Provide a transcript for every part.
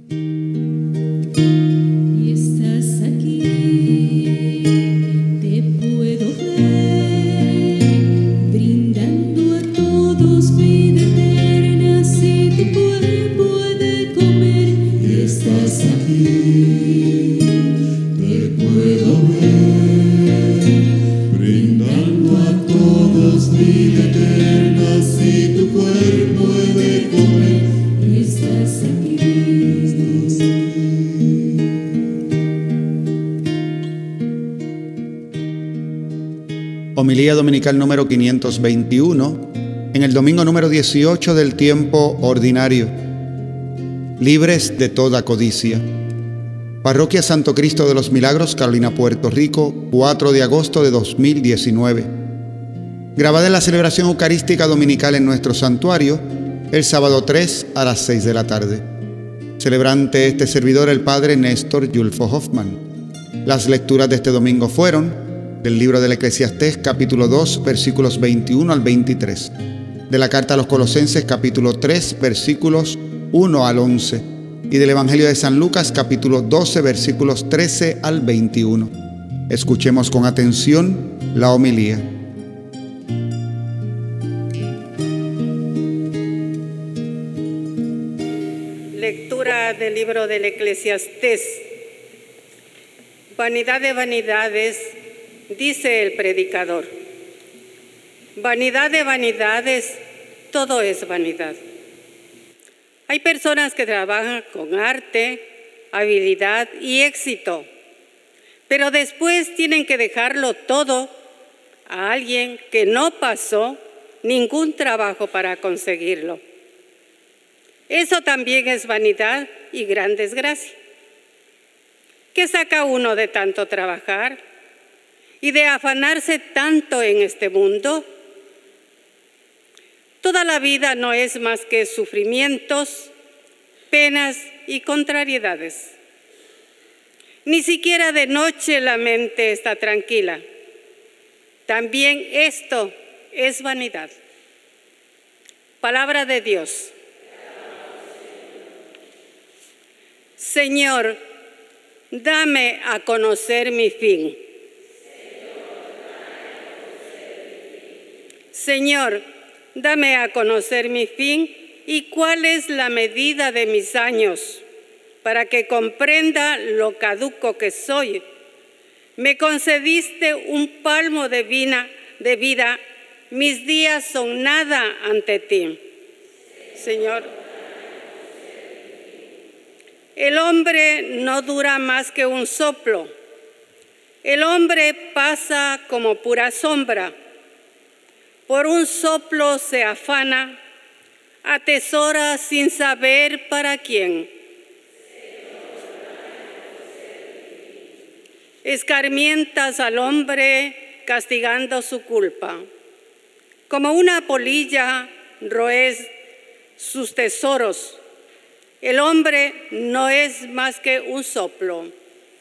Y estás aquí, te puedo ver, brindando a todos vida eterna, si tu cuerpo he de comer. Y estás aquí, te puedo ver, brindando a todos vida eterna, si tu cuerpo he de comer. Y estás aquí. Homilía dominical número 521, en el domingo número 18 del tiempo ordinario. Libres de toda codicia. Parroquia Santo Cristo de los Milagros, Carolina, Puerto Rico, 4 de agosto de 2019. Grabada en la celebración eucarística dominical en nuestro santuario, el sábado 3 a las 6 de la tarde. Celebrante este servidor, el padre Néstor Yulfo Hoffman. Las lecturas de este domingo fueron del libro del Eclesiastés, capítulo 2, versículos 21 al 23. De la carta a los Colosenses, capítulo 3, versículos 1 al 11. Y del Evangelio de San Lucas, capítulo 12, versículos 13 al 21. Escuchemos con atención la homilía. Lectura del libro del Eclesiastés. Vanidad de vanidades, dice el predicador. Vanidad de vanidades, todo es vanidad. Hay personas que trabajan con arte, habilidad y éxito, pero después tienen que dejarlo todo a alguien que no pasó ningún trabajo para conseguirlo. Eso también es vanidad y gran desgracia. ¿Qué saca uno de tanto trabajar y de afanarse tanto en este mundo? Toda la vida no es más que sufrimientos, penas y contrariedades. Ni siquiera de noche la mente está tranquila. También esto es vanidad. Palabra de Dios. Señor, dame a conocer mi fin. Señor, dame a conocer mi fin y cuál es la medida de mis años, para que comprenda lo caduco que soy. Me concediste un palmo de vida, mis días son nada ante ti. Señor, el hombre no dura más que un soplo. El hombre pasa como pura sombra. Por un soplo se afana, atesora sin saber para quién. Escarmientas al hombre castigando su culpa. Como una polilla roes sus tesoros. El hombre no es más que un soplo.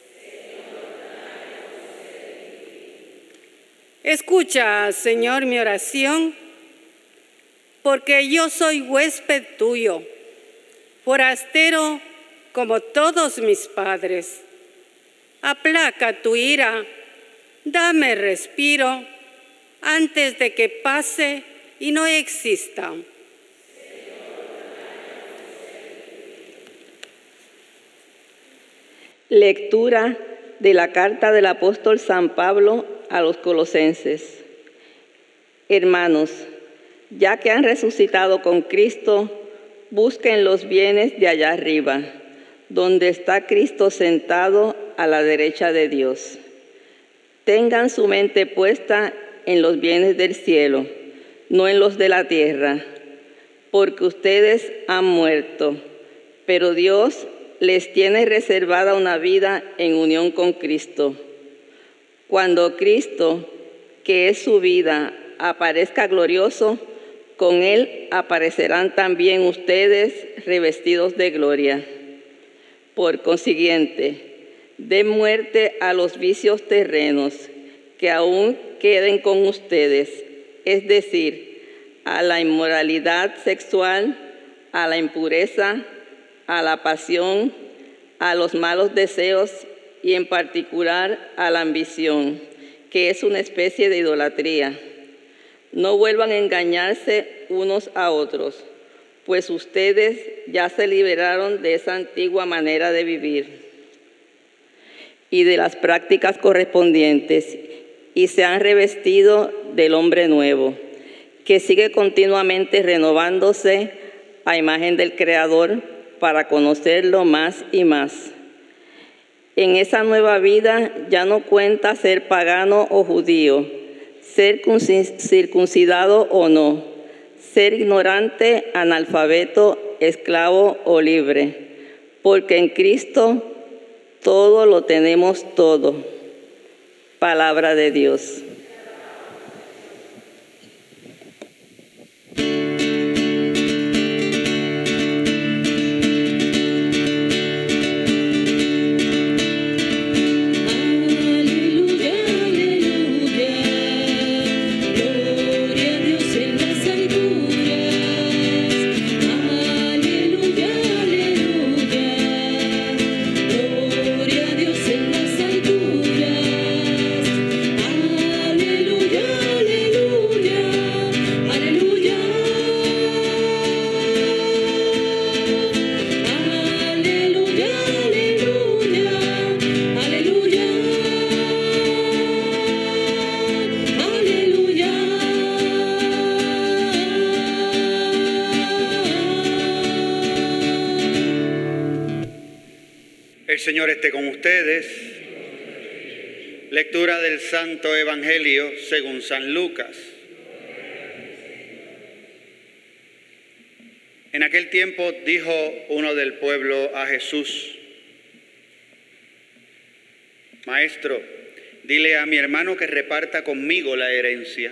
Escucha, Señor, mi oración, porque yo soy huésped tuyo, forastero como todos mis padres. Aplaca tu ira, dame respiro antes de que pase y no exista. Lectura de la carta del apóstol San Pablo a los Colosenses. Hermanos, ya que han resucitado con Cristo, busquen los bienes de allá arriba, donde está Cristo sentado a la derecha de Dios. Tengan su mente puesta en los bienes del cielo, no en los de la tierra, porque ustedes han muerto, pero Dios les tiene reservada una vida en unión con Cristo. Cuando Cristo, que es su vida, aparezca glorioso, con Él aparecerán también ustedes revestidos de gloria. Por consiguiente, den muerte a los vicios terrenos que aún queden con ustedes, es decir, a la inmoralidad sexual, a la impureza, a la pasión, a los malos deseos y en particular a la ambición, que es una especie de idolatría. No vuelvan a engañarse unos a otros, pues ustedes ya se liberaron de esa antigua manera de vivir y de las prácticas correspondientes y se han revestido del hombre nuevo, que sigue continuamente renovándose a imagen del Creador para conocerlo más y más. En esa nueva vida ya no cuenta ser pagano o judío, ser circuncidado o no, ser ignorante, analfabeto, esclavo o libre, porque en Cristo todo lo tenemos todo. Palabra de Dios. El Señor esté con ustedes. Lectura del Santo Evangelio según San Lucas. En aquel tiempo dijo uno del pueblo a Jesús: Maestro, dile a mi hermano que reparta conmigo la herencia.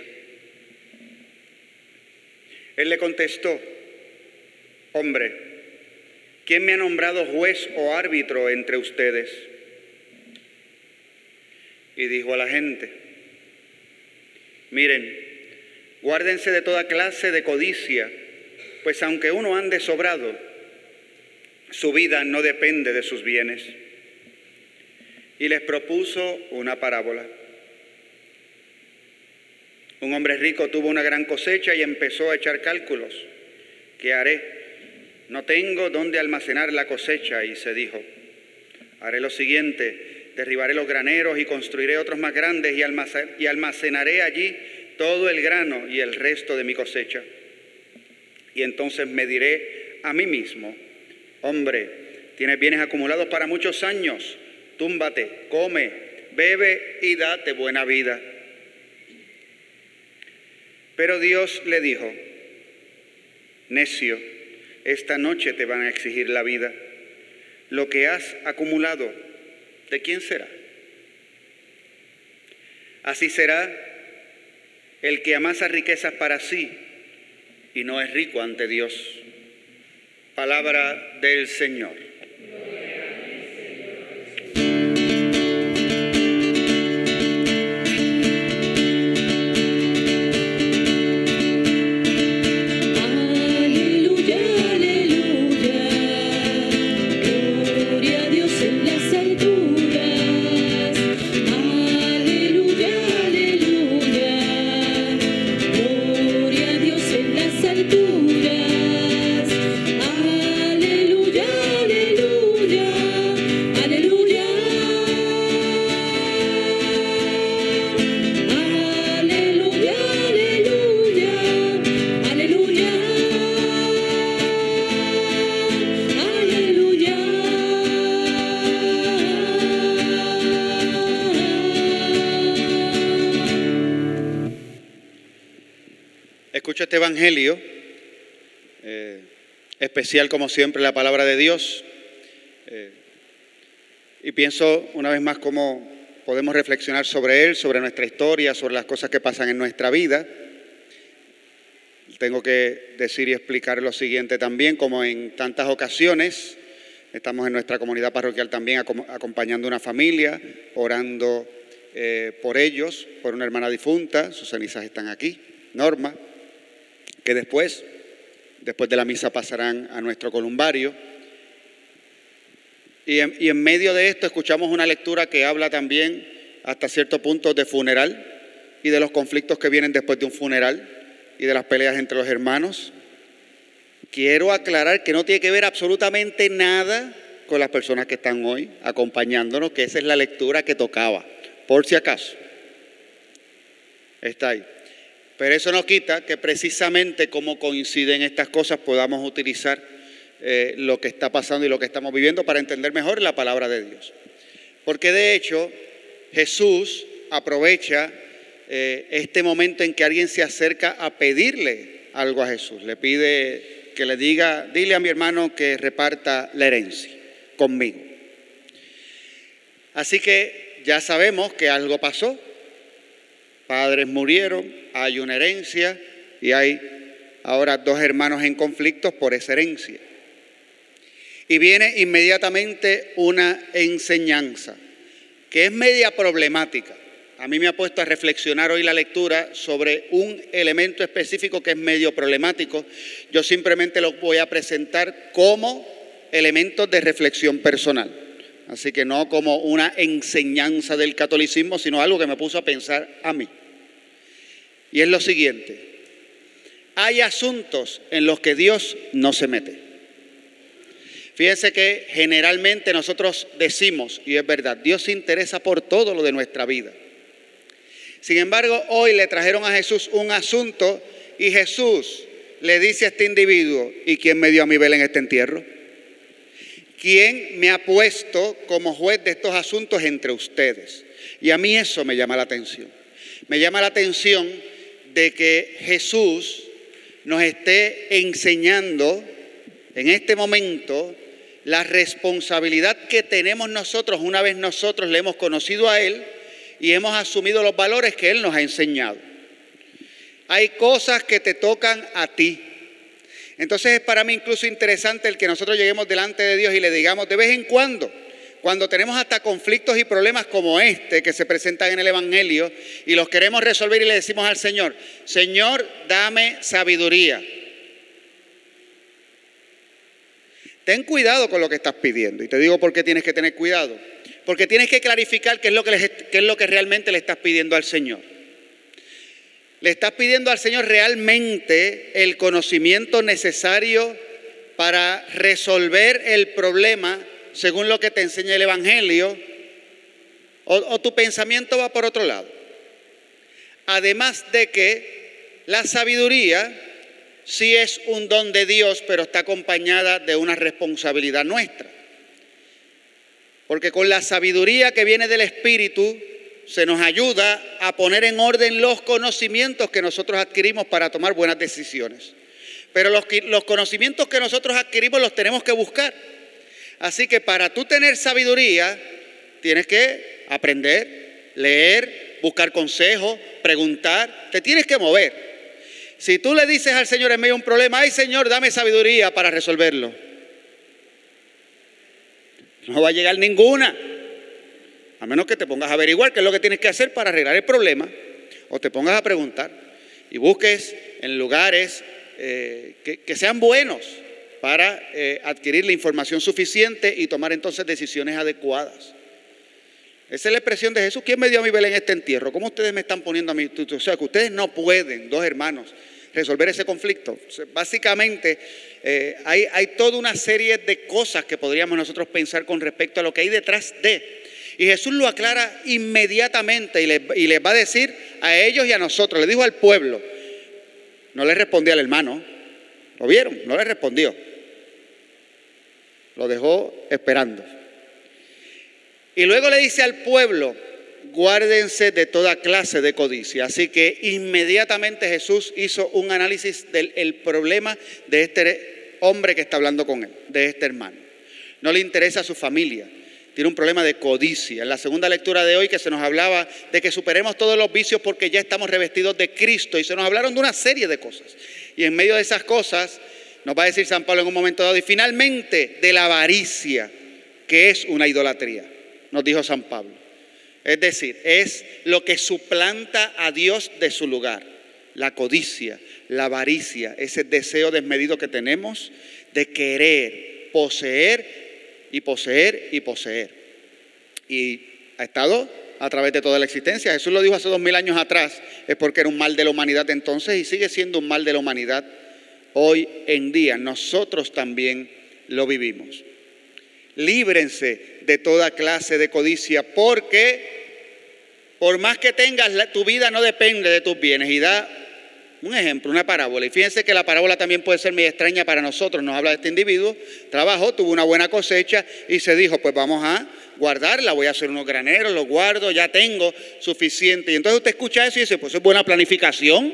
Él le contestó: Hombre, ¿quién me ha nombrado juez o árbitro entre ustedes? Y dijo a la gente: Miren, guárdense de toda clase de codicia, pues aunque uno ande sobrado, su vida no depende de sus bienes. Y les propuso una parábola. Un hombre rico tuvo una gran cosecha y empezó a echar cálculos. ¿Qué haré? No tengo dónde almacenar la cosecha. Y se dijo: haré lo siguiente, derribaré los graneros y construiré otros más grandes y almacenaré allí todo el grano y el resto de mi cosecha. Y entonces me diré a mí mismo: hombre, tienes bienes acumulados para muchos años, túmbate, come, bebe y date buena vida. Pero Dios le dijo: necio, esta noche te van a exigir la vida. Lo que has acumulado, ¿de quién será? Así será el que amasa riquezas para sí y no es rico ante Dios. Palabra del Señor. Escucho este evangelio, especial como siempre la palabra de Dios, y pienso una vez más cómo podemos reflexionar sobre él, sobre nuestra historia, sobre las cosas que pasan en nuestra vida. Tengo que decir y explicar lo siguiente también: como en tantas ocasiones, estamos en nuestra comunidad parroquial también acompañando a una familia, orando por ellos, por una hermana difunta. Sus cenizas están aquí, Norma, que después de la misa pasarán a nuestro columbario. Y en medio de esto escuchamos una lectura que habla también hasta cierto punto de funeral y de los conflictos que vienen después de un funeral y de las peleas entre los hermanos. Quiero aclarar que no tiene que ver absolutamente nada con las personas que están hoy acompañándonos, que esa es la lectura que tocaba, por si acaso. Está ahí. Pero eso no quita que precisamente como coinciden estas cosas podamos utilizar lo que está pasando y lo que estamos viviendo para entender mejor la palabra de Dios. Porque de hecho Jesús aprovecha este momento en que alguien se acerca a pedirle algo a Jesús. Le pide que le diga, dile a mi hermano que reparta la herencia conmigo. Así que ya sabemos que algo pasó. Padres murieron, hay una herencia y hay ahora dos hermanos en conflictos por esa herencia. Y viene inmediatamente una enseñanza que es media problemática. A mí me ha puesto a reflexionar hoy la lectura sobre un elemento específico que es medio problemático. Yo simplemente lo voy a presentar como elementos de reflexión personal. Así que no como una enseñanza del catolicismo, sino algo que me puso a pensar a mí. Y es lo siguiente: hay asuntos en los que Dios no se mete. Fíjense que generalmente nosotros decimos, y es verdad, Dios se interesa por todo lo de nuestra vida. Sin embargo, hoy le trajeron a Jesús un asunto y Jesús le dice a este individuo, ¿y quién me dio a mi vela en este entierro? ¿Quién me ha puesto como juez de estos asuntos entre ustedes? Y a mí eso me llama la atención. Me llama la atención de que Jesús nos esté enseñando en este momento la responsabilidad que tenemos nosotros una vez nosotros le hemos conocido a Él y hemos asumido los valores que Él nos ha enseñado. Hay cosas que te tocan a ti. Entonces es para mí incluso interesante el que nosotros lleguemos delante de Dios y le digamos de vez en cuando tenemos hasta conflictos y problemas como este que se presentan en el Evangelio y los queremos resolver y le decimos al Señor, Señor, dame sabiduría. Ten cuidado con lo que estás pidiendo. Y te digo por qué tienes que tener cuidado. Porque tienes que clarificar qué es lo que realmente le estás pidiendo al Señor. Le estás pidiendo al Señor realmente el conocimiento necesario para resolver el problema según lo que te enseña el Evangelio, o tu pensamiento va por otro lado. Además de que la sabiduría sí es un don de Dios, pero está acompañada de una responsabilidad nuestra. Porque con la sabiduría que viene del Espíritu se nos ayuda a poner en orden los conocimientos que nosotros adquirimos para tomar buenas decisiones. Pero los conocimientos que nosotros adquirimos los tenemos que buscar. Así que para tú tener sabiduría tienes que aprender, leer, buscar consejos, preguntar, te tienes que mover. Si tú le dices al Señor en medio de un problema, ay Señor, dame sabiduría para resolverlo, no va a llegar ninguna, a menos que te pongas a averiguar qué es lo que tienes que hacer para arreglar el problema, o te pongas a preguntar y busques en lugares que sean buenos para adquirir la información suficiente y tomar entonces decisiones adecuadas. Esa es la expresión de Jesús. ¿Quién me dio a mi vela en este entierro? ¿Cómo ustedes me están poniendo a mí? O sea, que ustedes no pueden, dos hermanos, resolver ese conflicto. O sea, básicamente, hay toda una serie de cosas que podríamos nosotros pensar con respecto a lo que hay detrás de. Y Jesús lo aclara inmediatamente y les va a decir a ellos y a nosotros. Le dijo al pueblo. No le respondió al hermano. ¿Lo vieron? No le respondió. Lo dejó esperando. Y luego le dice al pueblo, guárdense de toda clase de codicia. Así que inmediatamente Jesús hizo un análisis del problema de este hombre que está hablando con él, de este hermano. No le interesa a su familia, tiene un problema de codicia. En la segunda lectura de hoy que se nos hablaba de que superemos todos los vicios porque ya estamos revestidos de Cristo y se nos hablaron de una serie de cosas. Y en medio de esas cosas nos va a decir San Pablo en un momento dado, y finalmente de la avaricia, que es una idolatría. Nos dijo San Pablo. Es decir, es lo que suplanta a Dios de su lugar. La codicia, la avaricia, ese deseo desmedido que tenemos de querer, poseer y poseer y poseer. Y ha estado a través de toda la existencia. Jesús lo dijo hace 2000 años atrás, es porque era un mal de la humanidad entonces y sigue siendo un mal de la humanidad hoy en día. Nosotros también lo vivimos. Líbrense de toda clase de codicia, porque por más que tengas, tu vida no depende de tus bienes. Y da un ejemplo, una parábola. Y fíjense que la parábola también puede ser muy extraña para nosotros. Nos habla de este individuo, trabajó, tuvo una buena cosecha y se dijo, pues vamos a guardarla, voy a hacer unos graneros, los guardo, ya tengo suficiente. Y entonces usted escucha eso y dice, pues eso es buena planificación.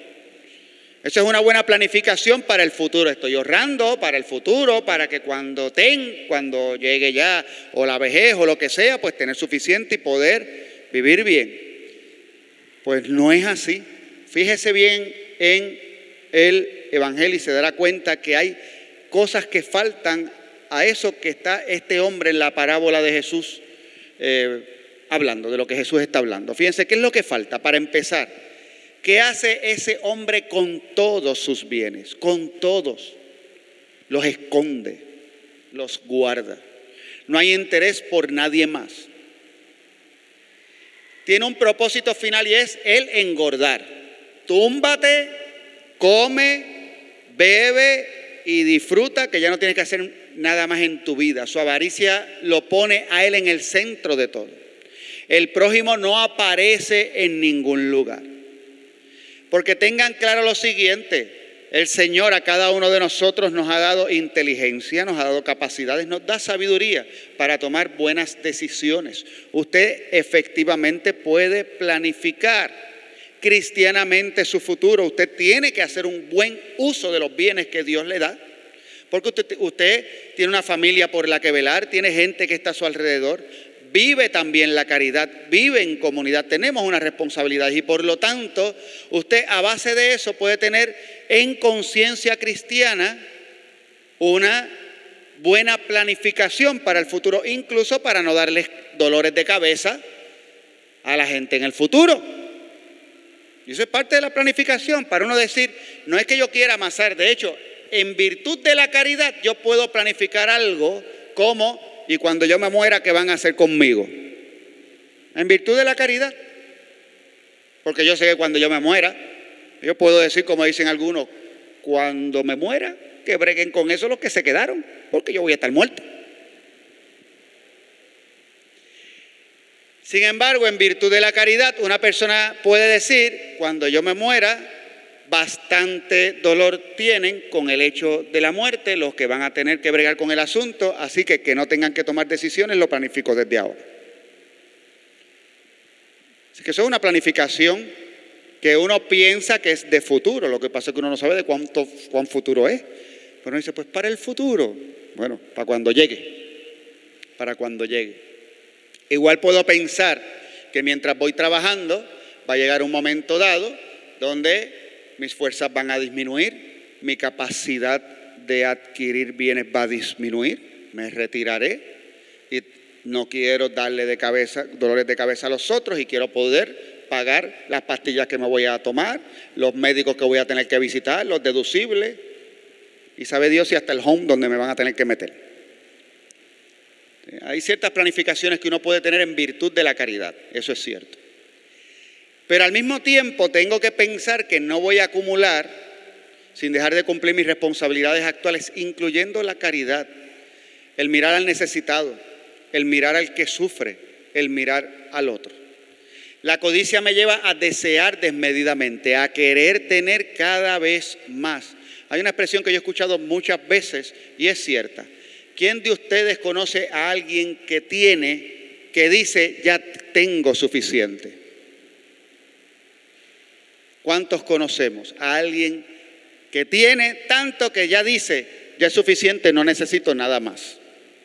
Eso es una buena planificación para el futuro. Estoy ahorrando para el futuro, para que cuando llegue ya o la vejez o lo que sea, pues tener suficiente y poder vivir bien. Pues no es así. Fíjese bien en el Evangelio y se dará cuenta que hay cosas que faltan a eso que está este hombre en la parábola de Jesús hablando, de lo que Jesús está hablando. Fíjense, ¿qué es lo que falta? Para empezar, ¿qué hace ese hombre con todos sus bienes? Con todos. Los esconde, los guarda. No hay interés por nadie más. Tiene un propósito final y es el engordar. Túmbate, come, bebe y disfruta, que ya no tienes que hacer nada más en tu vida. Su avaricia lo pone a él en el centro de todo. El prójimo no aparece en ningún lugar. Porque tengan claro lo siguiente, el Señor a cada uno de nosotros nos ha dado inteligencia, nos ha dado capacidades, nos da sabiduría para tomar buenas decisiones. Usted efectivamente puede planificar cristianamente su futuro. Usted tiene que hacer un buen uso de los bienes que Dios le da. Porque usted tiene una familia por la que velar, tiene gente que está a su alrededor. Vive también la caridad, vive en comunidad, tenemos una responsabilidad y por lo tanto usted a base de eso puede tener en conciencia cristiana una buena planificación para el futuro, incluso para no darles dolores de cabeza a la gente en el futuro. Y eso es parte de la planificación, para uno decir, no es que yo quiera amasar, de hecho, en virtud de la caridad yo puedo planificar algo como... Y cuando yo me muera, ¿qué van a hacer conmigo? En virtud de la caridad. Porque yo sé que cuando yo me muera, yo puedo decir, como dicen algunos, cuando me muera, que breguen con eso los que se quedaron, porque yo voy a estar muerto. Sin embargo, en virtud de la caridad, una persona puede decir, cuando yo me muera, bastante dolor tienen con el hecho de la muerte los que van a tener que bregar con el asunto, así que no tengan que tomar decisiones, lo planifico desde ahora. Así que eso es una planificación que uno piensa que es de futuro, lo que pasa es que uno no sabe de cuán futuro es. Pero uno dice, pues para el futuro, bueno, para cuando llegue, Igual puedo pensar que mientras voy trabajando va a llegar un momento dado donde mis fuerzas van a disminuir, mi capacidad de adquirir bienes va a disminuir, me retiraré y no quiero darle dolores de cabeza a los otros y quiero poder pagar las pastillas que me voy a tomar, los médicos que voy a tener que visitar, los deducibles y sabe Dios si hasta el home donde me van a tener que meter. Hay ciertas planificaciones que uno puede tener en virtud de la caridad, eso es cierto. Pero al mismo tiempo tengo que pensar que no voy a acumular sin dejar de cumplir mis responsabilidades actuales, incluyendo la caridad, el mirar al necesitado, el mirar al que sufre, el mirar al otro. La codicia me lleva a desear desmedidamente, a querer tener cada vez más. Hay una expresión que yo he escuchado muchas veces y es cierta. ¿Quién de ustedes conoce a alguien que dice, ya tengo suficiente? ¿Cuántos conocemos a alguien que tiene tanto que ya dice, ya es suficiente, no necesito nada más?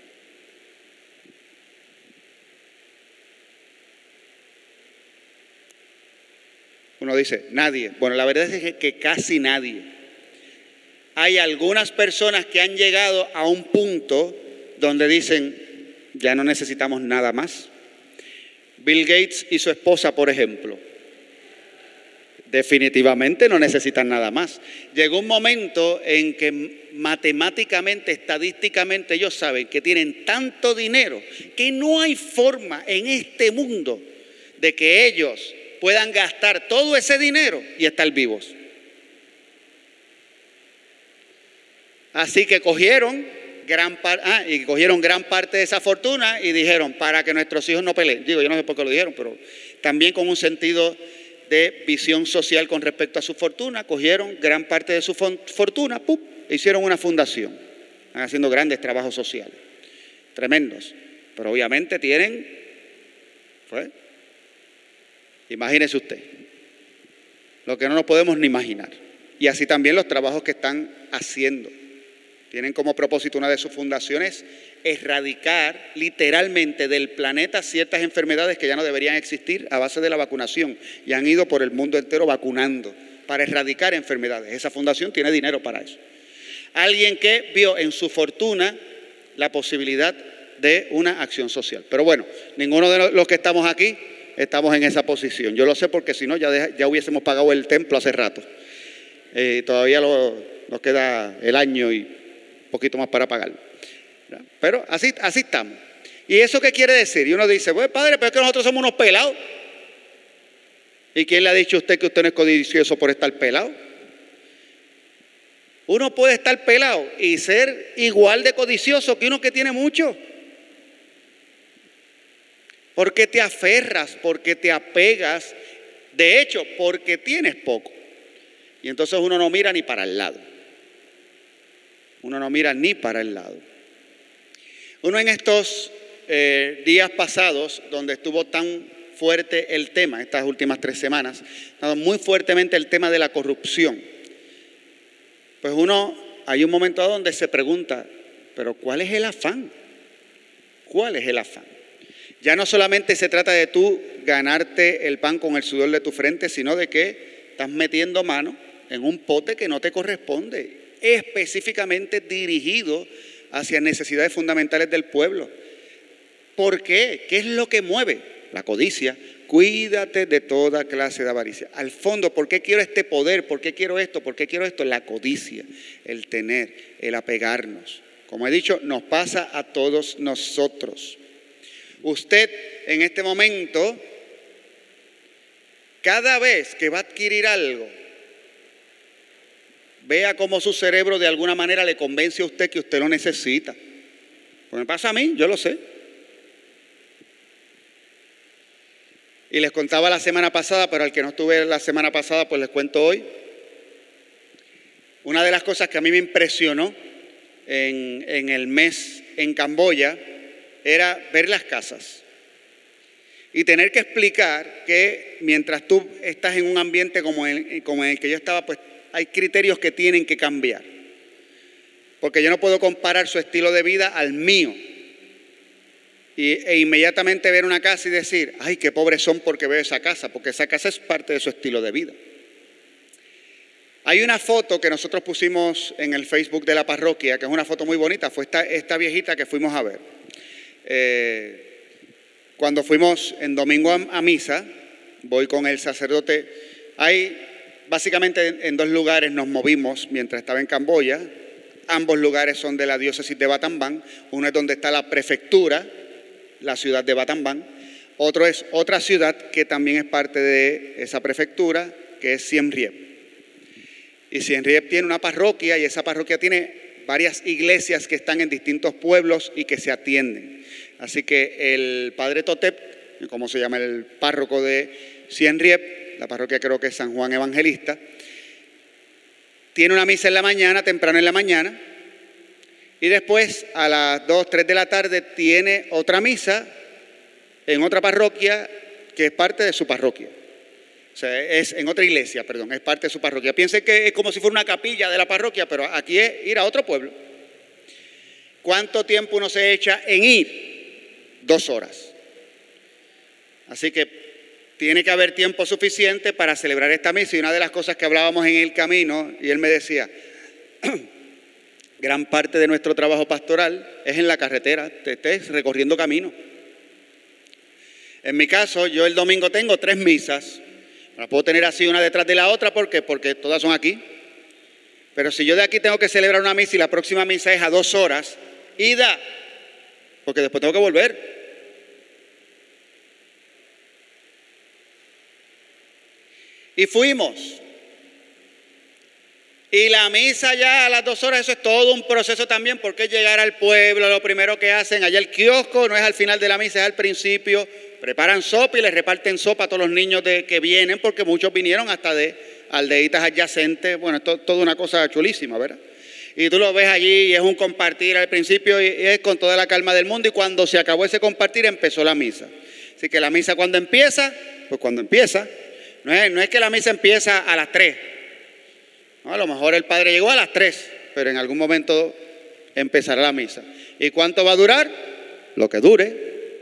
Uno dice, nadie. Bueno, la verdad es que casi nadie. Hay algunas personas que han llegado a un punto donde dicen, ya no necesitamos nada más. Bill Gates y su esposa, por ejemplo. Definitivamente no necesitan nada más. Llegó un momento en que matemáticamente, estadísticamente, ellos saben que tienen tanto dinero que no hay forma en este mundo de que ellos puedan gastar todo ese dinero y estar vivos. Así que cogieron gran parte de esa fortuna y dijeron, para que nuestros hijos no peleen. Digo, yo no sé por qué lo dijeron, pero también con un sentido de visión social con respecto a su fortuna, cogieron gran parte de su fortuna, e hicieron una fundación. Están haciendo grandes trabajos sociales, tremendos. Pero obviamente tienen, imagínese usted, lo que no nos podemos ni imaginar. Y así también los trabajos que están haciendo. Tienen como propósito una de sus fundaciones erradicar literalmente del planeta ciertas enfermedades que ya no deberían existir a base de la vacunación. Y han ido por el mundo entero vacunando para erradicar enfermedades. Esa fundación tiene dinero para eso. Alguien que vio en su fortuna la posibilidad de una acción social. Pero bueno, ninguno de los que estamos aquí estamos en esa posición. Yo lo sé porque si no ya hubiésemos pagado el templo hace rato. Todavía nos queda el año y poquito más para pagarlo. Pero así estamos. ¿Y eso qué quiere decir? Y uno dice, pues padre, pero es que nosotros somos unos pelados. ¿Y quién le ha dicho a usted que usted no es codicioso por estar pelado? Uno puede estar pelado y ser igual de codicioso que uno que tiene mucho. Porque te aferras, porque te apegas, de hecho, porque tienes poco. Y entonces uno no mira ni para el lado. Uno no mira ni para el lado. Uno en estos días pasados, donde estuvo tan fuerte el tema, estas últimas 3 semanas, muy fuertemente el tema de la corrupción. Pues hay un momento donde se pregunta, pero ¿cuál es el afán? ¿Cuál es el afán? Ya no solamente se trata de tú ganarte el pan con el sudor de tu frente, sino de que estás metiendo mano en un pote que no te corresponde, específicamente dirigido hacia necesidades fundamentales del pueblo. ¿Por qué? ¿Qué es lo que mueve? La codicia. Cuídate de toda clase de avaricia. Al fondo, ¿por qué quiero este poder? ¿Por qué quiero esto? ¿Por qué quiero esto? La codicia, el tener, el apegarnos. Como he dicho, nos pasa a todos nosotros. Usted en este momento, cada vez que va a adquirir algo, vea cómo su cerebro de alguna manera le convence a usted que usted lo necesita. Pues me pasa a mí, yo lo sé. Y les contaba la semana pasada, pero al que no estuve la semana pasada, pues les cuento hoy. Una de las cosas que a mí me impresionó en el mes en Camboya era ver las casas y tener que explicar que mientras tú estás en un ambiente como en el que yo estaba, pues hay criterios que tienen que cambiar. Porque yo no puedo comparar su estilo de vida al mío. E inmediatamente ver una casa y decir, ay, qué pobres son porque veo esa casa, porque esa casa es parte de su estilo de vida. Hay una foto que nosotros pusimos en el Facebook de la parroquia, que es una foto muy bonita, fue esta viejita que fuimos a ver. Cuando fuimos en domingo a misa, voy con el sacerdote, básicamente en 2 lugares nos movimos mientras estaba en Camboya. Ambos lugares son de la diócesis de Battambang. Uno es donde está la prefectura, la ciudad de Battambang. Otro es otra ciudad que también es parte de esa prefectura, que es Siem Reap. Y Siem Reap tiene una parroquia y esa parroquia tiene varias iglesias que están en distintos pueblos y que se atienden. Así que el padre Totep, como se llama el párroco de Siem Reap, la parroquia creo que es San Juan Evangelista, tiene una misa en la mañana, temprano en la mañana, y después a las 2, 3 de la tarde tiene otra misa en otra parroquia que es parte de su parroquia. O sea, es en otra iglesia, perdón, es parte de su parroquia. Piensen que es como si fuera una capilla de la parroquia, pero aquí es ir a otro pueblo. ¿Cuánto tiempo uno se echa en ir? 2 horas. Así que tiene que haber tiempo suficiente para celebrar esta misa. Y una de las cosas que hablábamos en el camino, y él me decía, gran parte de nuestro trabajo pastoral es en la carretera, te estés recorriendo camino. En mi caso, yo el domingo tengo 3 misas. Las puedo tener así una detrás de la otra, ¿por qué? Porque todas son aquí. Pero si yo de aquí tengo que celebrar una misa y la próxima misa es a 2 horas, ida, porque después tengo que volver. Y fuimos. Y la misa ya a las 2 horas, eso es todo un proceso también, porque es llegar al pueblo, lo primero que hacen, allá el kiosco no es al final de la misa, es al principio, preparan sopa y les reparten sopa a todos los niños que vienen, porque muchos vinieron hasta de aldeitas adyacentes, bueno, es toda una cosa chulísima, ¿verdad? Y tú lo ves allí y es un compartir al principio y es con toda la calma del mundo, y cuando se acabó ese compartir empezó la misa. Así que la misa cuando empieza, pues cuando empieza, no es que la misa empieza a las 3. No, a lo mejor el padre llegó a las 3, pero en algún momento empezará la misa. ¿Y cuánto va a durar? Lo que dure.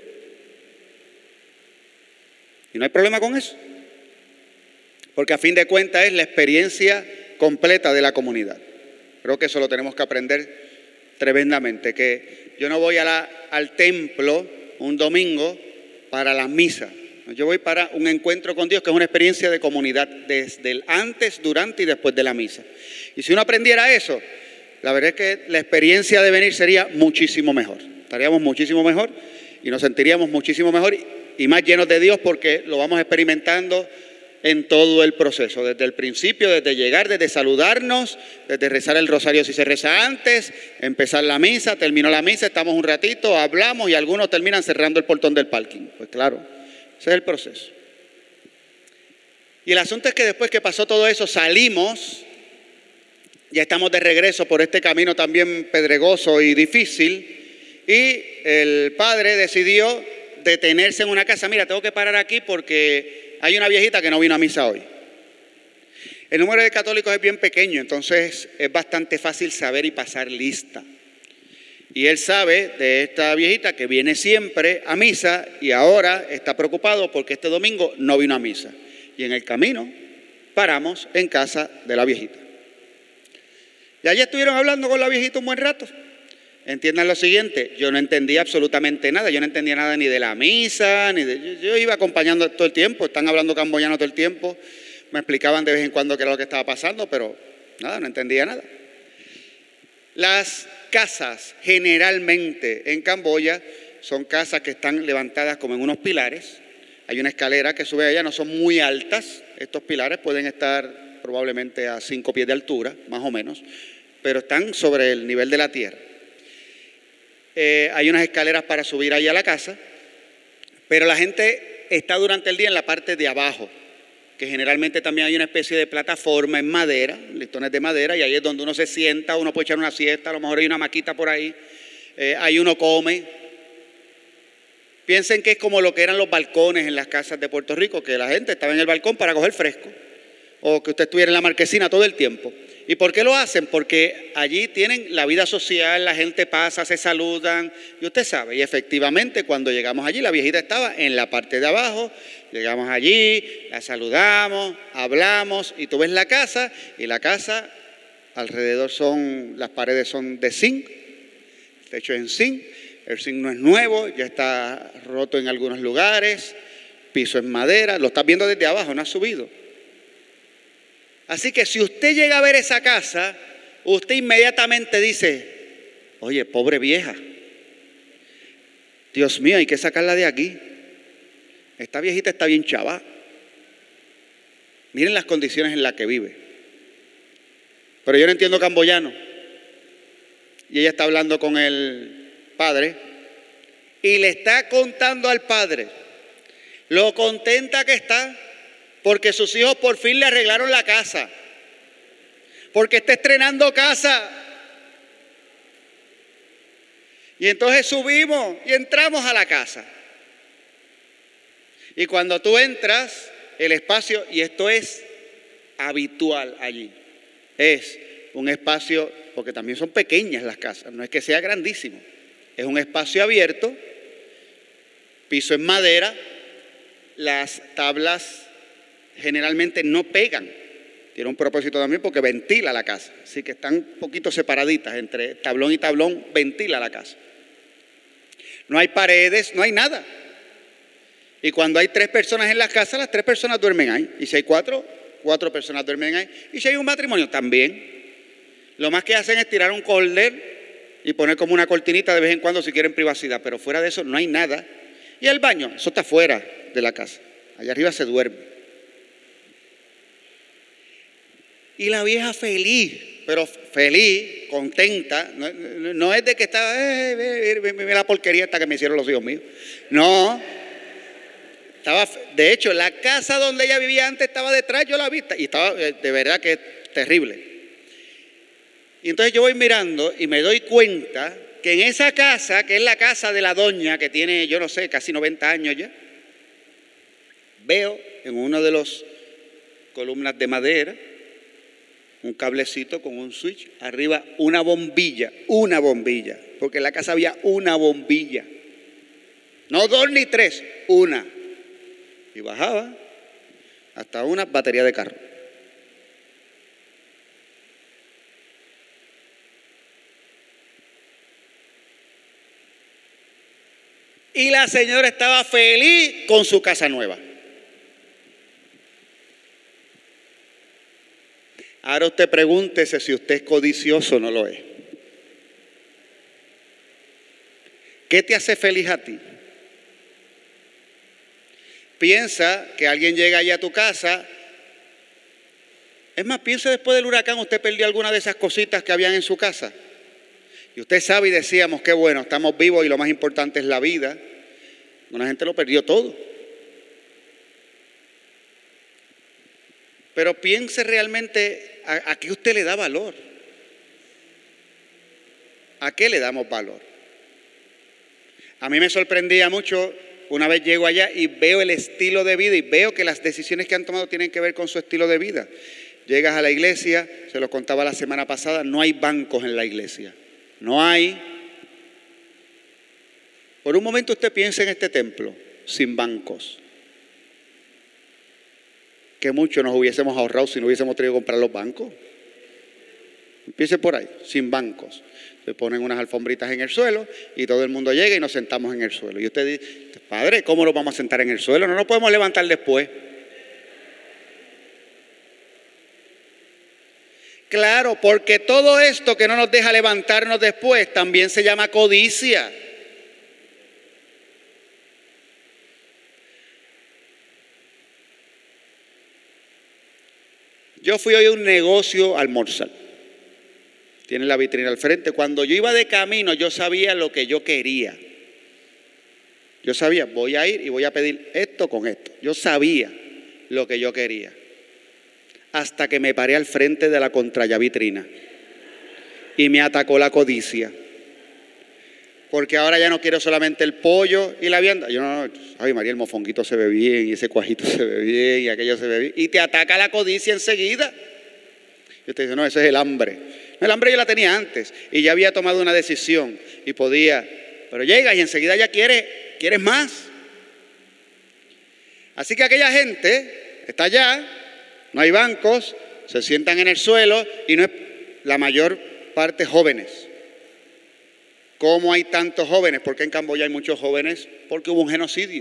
Y no hay problema con eso. Porque a fin de cuentas es la experiencia completa de la comunidad. Creo que eso lo tenemos que aprender tremendamente. Que yo no voy al templo un domingo para la misa. Yo voy para un encuentro con Dios, que es una experiencia de comunidad desde el antes, durante y después de la misa. Y si uno aprendiera eso, la verdad es que la experiencia de venir sería muchísimo mejor. Estaríamos muchísimo mejor y nos sentiríamos muchísimo mejor y más llenos de Dios, porque lo vamos experimentando en todo el proceso, desde el principio, desde llegar, desde saludarnos, desde rezar el rosario si se reza antes, empezar la misa, terminó la misa, estamos un ratito, hablamos y algunos terminan cerrando el portón del parking. Pues claro. Ese es el proceso. Y el asunto es que después que pasó todo eso, salimos, ya estamos de regreso por este camino también pedregoso y difícil, y el padre decidió detenerse en una casa. Mira, tengo que parar aquí porque hay una viejita que no vino a misa hoy. El número de católicos es bien pequeño, entonces es bastante fácil saber y pasar lista. Y él sabe de esta viejita que viene siempre a misa y ahora está preocupado porque este domingo no vino a misa. Y en el camino paramos en casa de la viejita. Y allí estuvieron hablando con la viejita un buen rato. Entiendan lo siguiente, yo no entendía absolutamente nada. Yo no entendía nada ni de la misa, yo iba acompañando todo el tiempo. Están hablando camboyano todo el tiempo. Me explicaban de vez en cuando qué era lo que estaba pasando, pero nada, no entendía nada. Las casas generalmente en Camboya son casas que están levantadas como en unos pilares. Hay una escalera que sube allá, no son muy altas. Estos pilares pueden estar probablemente a 5 pies de altura, más o menos, pero están sobre el nivel de la tierra. Hay unas escaleras para subir allá a la casa, pero la gente está durante el día en la parte de abajo, que generalmente también hay una especie de plataforma en madera, listones de madera, y ahí es donde uno se sienta, uno puede echar una siesta, a lo mejor hay una hamaquita por ahí, ahí uno come. Piensen que es como lo que eran los balcones en las casas de Puerto Rico, que la gente estaba en el balcón para coger fresco, o que usted estuviera en la marquesina todo el tiempo. ¿Y por qué lo hacen? Porque allí tienen la vida social, la gente pasa, se saludan, y usted sabe, y efectivamente cuando llegamos allí, la viejita estaba en la parte de abajo. Llegamos allí, la saludamos, hablamos, y tú ves la casa, y la casa alrededor las paredes son de zinc, el techo es en zinc, el zinc no es nuevo, ya está roto en algunos lugares, piso en madera, lo estás viendo desde abajo, no ha subido. Así que si usted llega a ver esa casa, usted inmediatamente dice, oye, pobre vieja, Dios mío, hay que sacarla de aquí. Esta viejita está bien chava. Miren las condiciones en las que vive. Pero yo no entiendo camboyano. Y ella está hablando con el padre y le está contando al padre lo contenta que está porque sus hijos por fin le arreglaron la casa, porque está estrenando casa. Y entonces subimos y entramos a la casa. Y cuando tú entras, el espacio, y esto es habitual allí, es un espacio, porque también son pequeñas las casas, no es que sea grandísimo, es un espacio abierto, piso en madera, las tablas generalmente no pegan, tiene un propósito también porque ventila la casa, así que están un poquito separaditas, entre tablón y tablón ventila la casa. No hay paredes, no hay nada. Y cuando hay 3 personas en la casa, las 3 personas duermen ahí. Y si hay 4 personas duermen ahí. Y si hay un matrimonio, también. Lo más que hacen es tirar un córner y poner como una cortinita de vez en cuando si quieren privacidad, pero fuera de eso no hay nada. Y el baño, eso está fuera de la casa. Allá arriba se duerme. Y la vieja feliz, pero feliz, contenta. No es de que estaba, mira la porquería esta que me hicieron los hijos míos. No. De hecho, la casa donde ella vivía antes estaba detrás, yo la vi, y estaba de verdad que es terrible. Y entonces yo voy mirando y me doy cuenta que en esa casa, que es la casa de la doña, que tiene, yo no sé, casi 90 años ya, veo en una de las columnas de madera un cablecito con un switch, arriba una bombilla, porque en la casa había una bombilla, no 2 ni 3, una, y bajaba hasta una batería de carro. Y la señora estaba feliz con su casa nueva. Ahora usted pregúntese si usted es codicioso o no lo es. ¿Qué te hace feliz a ti? Piensa que alguien llega allá a tu casa. Es más, piensa después del huracán, usted perdió alguna de esas cositas que habían en su casa. Y usted sabe y decíamos, qué bueno, estamos vivos y lo más importante es la vida. Una gente lo perdió todo. Pero piense realmente a qué usted le da valor. ¿A qué le damos valor? A mí me sorprendía mucho, una vez llego allá y veo el estilo de vida y veo que las decisiones que han tomado tienen que ver con su estilo de vida. Llegas a la iglesia, se lo contaba la semana pasada, no hay bancos en la iglesia. No hay. Por un momento usted piensa en este templo, sin bancos. Que mucho nos hubiésemos ahorrado si no hubiésemos tenido que comprar los bancos. Empiece por ahí, sin bancos. Se ponen unas alfombritas en el suelo y todo el mundo llega y nos sentamos en el suelo. Y usted dice, padre, ¿cómo nos vamos a sentar en el suelo? No nos podemos levantar después. Claro, porque todo esto que no nos deja levantarnos después también se llama codicia. Yo fui hoy a un negocio a almorzar. Tiene la vitrina al frente. Cuando yo iba de camino, yo sabía lo que yo quería. Yo sabía, voy a ir y voy a pedir esto con esto. Yo sabía lo que yo quería. Hasta que me paré al frente de la contraya vitrina. Y me atacó la codicia. Porque ahora ya no quiero solamente el pollo y la vianda. Yo no, ay María, el mofonguito se ve bien, y ese cuajito se ve bien, y aquello se ve bien. Y te ataca la codicia enseguida. Y usted dice, no, ese es el hambre. No, el hambre yo la tenía antes. Y ya había tomado una decisión. Y podía, pero llega y enseguida ya quieres más. Así que aquella gente está allá, no hay bancos, se sientan en el suelo y no es la mayor parte jóvenes. ¿Cómo hay tantos jóvenes? ¿Por qué en Camboya hay muchos jóvenes? Porque hubo un genocidio.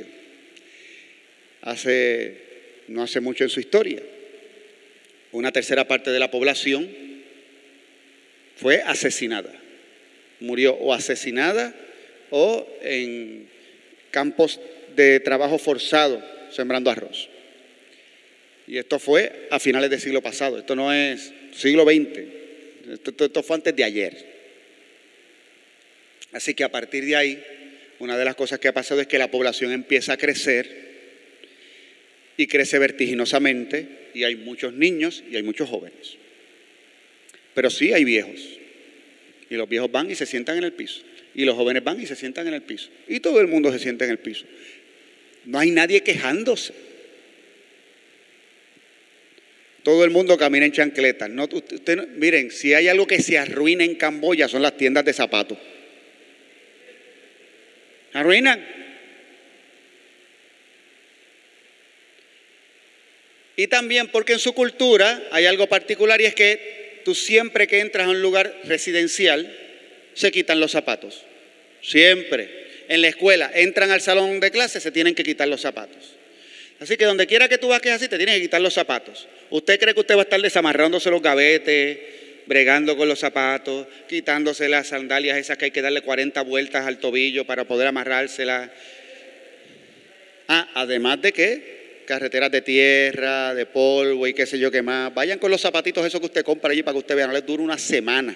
No hace mucho en su historia. Una tercera parte de la población fue asesinada. Murió o asesinada o en campos de trabajo forzado, sembrando arroz. Y esto fue a finales del siglo pasado. Esto no es siglo XX. Esto fue antes de ayer. Así que a partir de ahí, una de las cosas que ha pasado es que la población empieza a crecer y crece vertiginosamente y hay muchos niños y hay muchos jóvenes. Pero sí hay viejos. Y los viejos van y se sientan en el piso. Y los jóvenes van y se sientan en el piso. Y todo el mundo se sienta en el piso. No hay nadie quejándose. Todo el mundo camina en chancletas. Miren, si hay algo que se arruina en Camboya son las tiendas de zapatos. Arruinan. Y también porque en su cultura hay algo particular y es que tú siempre que entras a un lugar residencial se quitan los zapatos. Siempre. En la escuela entran al salón de clase, se tienen que quitar los zapatos. Así que donde quiera que tú vayas así te tienes que quitar los zapatos. ¿Usted cree que usted va a estar desamarrándose los gavetes bregando con los zapatos, quitándose las sandalias esas que hay que darle 40 vueltas al tobillo para poder amarrárselas. Además de que carreteras de tierra, de polvo y qué sé yo qué más. Vayan con los zapatitos esos que usted compra allí para que usted vea, no les dura una semana.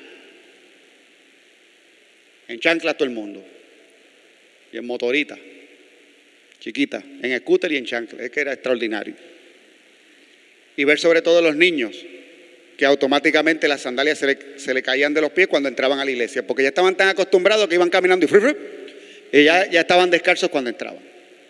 En chanclas todo el mundo. Y en motorita, chiquita, en scooter y en chanclas. Es que era extraordinario. Y ver sobre todo los niños, que automáticamente las sandalias se le caían de los pies cuando entraban a la iglesia, porque ya estaban tan acostumbrados que iban caminando y ya estaban descalzos cuando entraban.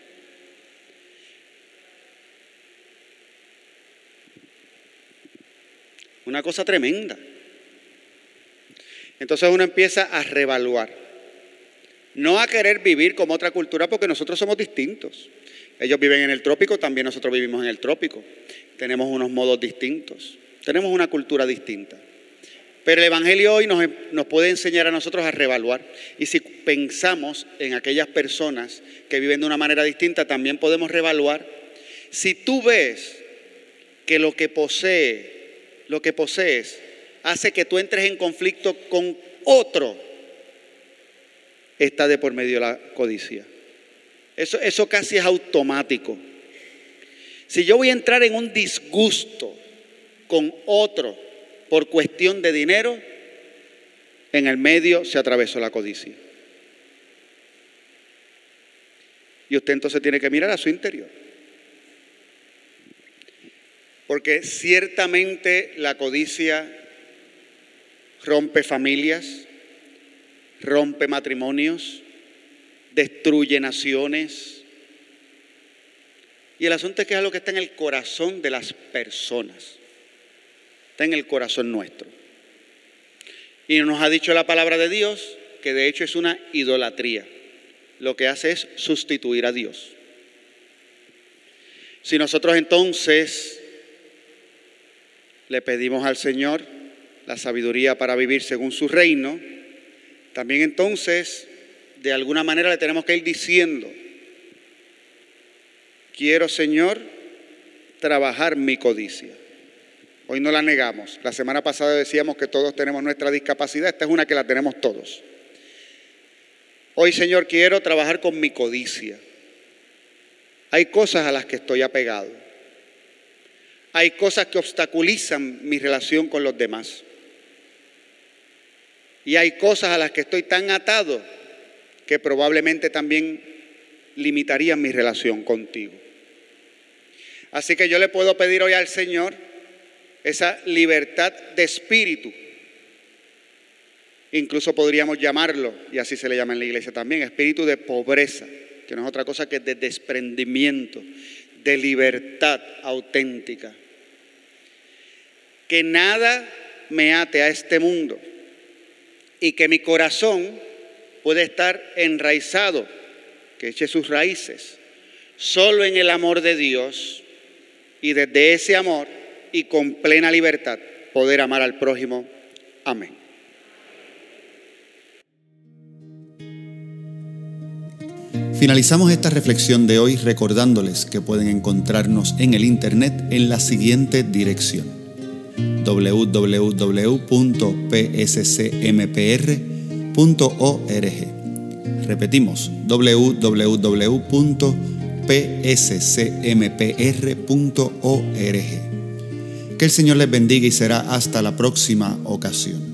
Una cosa tremenda. Entonces uno empieza a reevaluar. No a querer vivir como otra cultura porque nosotros somos distintos. Ellos viven en el trópico, también nosotros vivimos en el trópico. Tenemos unos modos distintos. Tenemos una cultura distinta. Pero el Evangelio hoy nos puede enseñar a nosotros a reevaluar. Y si pensamos en aquellas personas que viven de una manera distinta, también podemos reevaluar. Si tú ves que lo que posees hace que tú entres en conflicto con otro, está de por medio de la codicia. Eso casi es automático. Si yo voy a entrar en un disgusto con otro por cuestión de dinero, en el medio se atravesó la codicia. Y usted entonces tiene que mirar a su interior. Porque ciertamente la codicia rompe familias, rompe matrimonios, destruye naciones. Y el asunto es que es algo que está en el corazón de las personas. Está en el corazón nuestro. Y nos ha dicho la palabra de Dios que de hecho es una idolatría. Lo que hace es sustituir a Dios. Si nosotros entonces le pedimos al Señor la sabiduría para vivir según su reino, también entonces de alguna manera le tenemos que ir diciendo: quiero, Señor, trabajar mi codicia. Hoy no la negamos. La semana pasada decíamos que todos tenemos nuestra discapacidad. Esta es una que la tenemos todos. Hoy, Señor, quiero trabajar con mi codicia. Hay cosas a las que estoy apegado. Hay cosas que obstaculizan mi relación con los demás. Y hay cosas a las que estoy tan atado que probablemente también limitarían mi relación contigo. Así que yo le puedo pedir hoy al Señor esa libertad de espíritu. Incluso podríamos llamarlo, y así se le llama en la iglesia también, espíritu de pobreza, que no es otra cosa que de desprendimiento, de libertad auténtica. Que nada me ate a este mundo y que mi corazón puede estar enraizado, que eche sus raíces solo en el amor de Dios, y desde ese amor y con plena libertad poder amar al prójimo. Amén. Finalizamos esta reflexión de hoy recordándoles que pueden encontrarnos en el internet en la siguiente dirección: www.pscmpr.org. Repetimos, www.pscmpr.org. Que el Señor les bendiga y será hasta la próxima ocasión.